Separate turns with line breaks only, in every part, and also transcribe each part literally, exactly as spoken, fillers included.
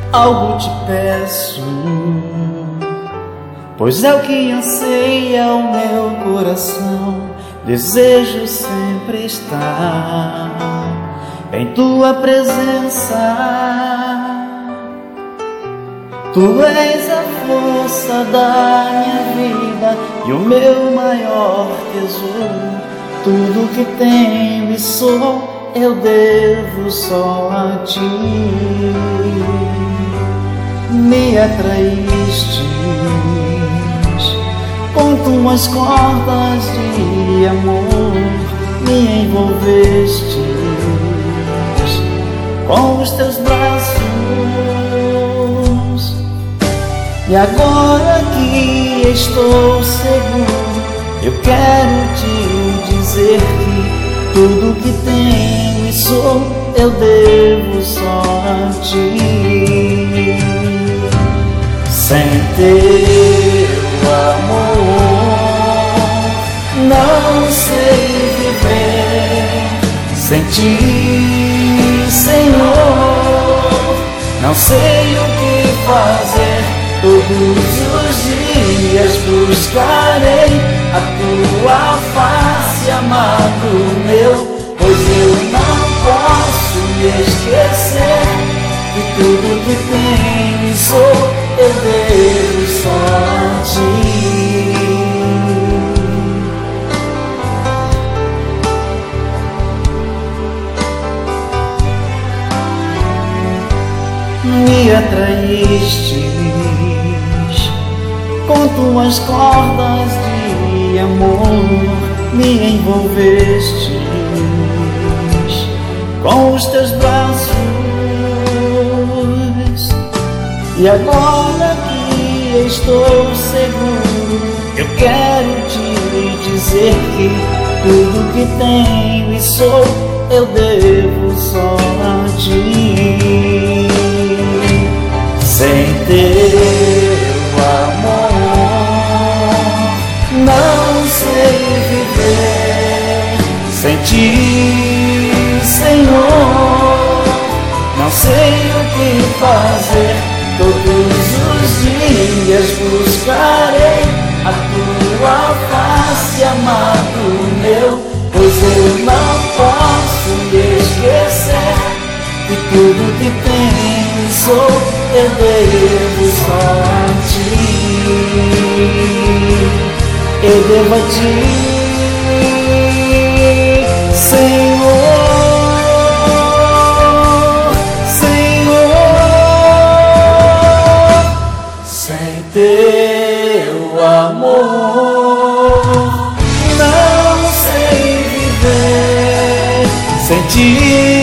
algo te peço, pois é o que anseia o meu coração. Desejo sempre estar em tua presença. Tu és a força da minha vida e o meu maior tesouro. Tudo que tenho e sou eu devo só a ti. Me atraístes com tuas cordas de amor, me envolvestes com os teus braços. E agora que estou seguro, eu quero te dizer que tudo que tenho e sou eu devo só a ti. Sem teu amor não sei viver, sem ti, Senhor, não sei o que fazer. Todos os dias buscarei a tua face, amado meu, pois eu não posso me esquecer que tudo que tenho e sou eu devo só a ti. Me atraístes com tuas cordas de amor, me envolvestes com os teus braços. E agora que estou seguro, eu quero te dizer que tudo que tenho e sou eu devo só a ti. Sem teu amor não sei viver, sem ti, Senhor, não sei o que fazer. Todos os dias buscarei a tua face, amado meu, pois eu não posso me esquecer que tudo que tenho e sou eu devo só a ti. Eu devo a ti, Senhor, Senhor. Sem teu amor não sei viver, sem ti,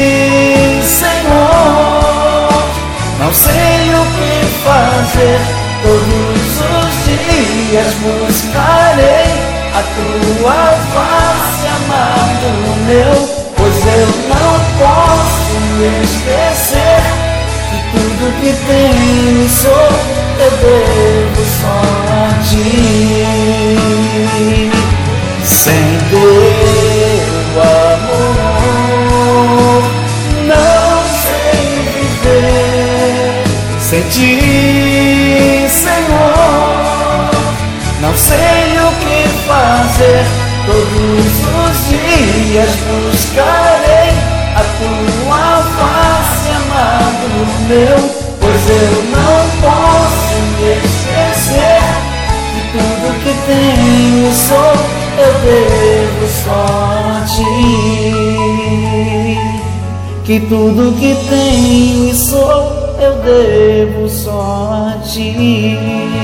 Senhor, não sei o que fazer. Todos os dias buscarei a tua face, amado meu, pois eu não posso me esquecer que tudo que tenho e sou eu devo só a ti. Sem teu amor não sei viver, sem ti, Senhor, não sei o que fazer. Todos os dias buscarei a tua face, amado meu, pois eu não posso me esquecer que tudo que tenho e sou eu devo só a ti. Que tudo que tenho e sou eu devo só a ti.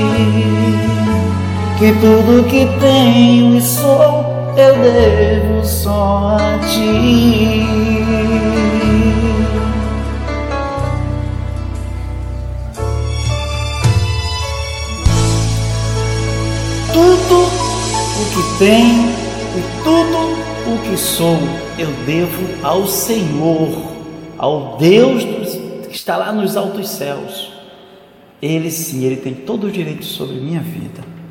Que tudo que tenho e sou eu devo só a ti. Tudo o que tenho e tudo o que sou eu devo ao Senhor, ao Deus que está lá nos altos céus. Ele sim, Ele tem todo o direito sobre minha vida.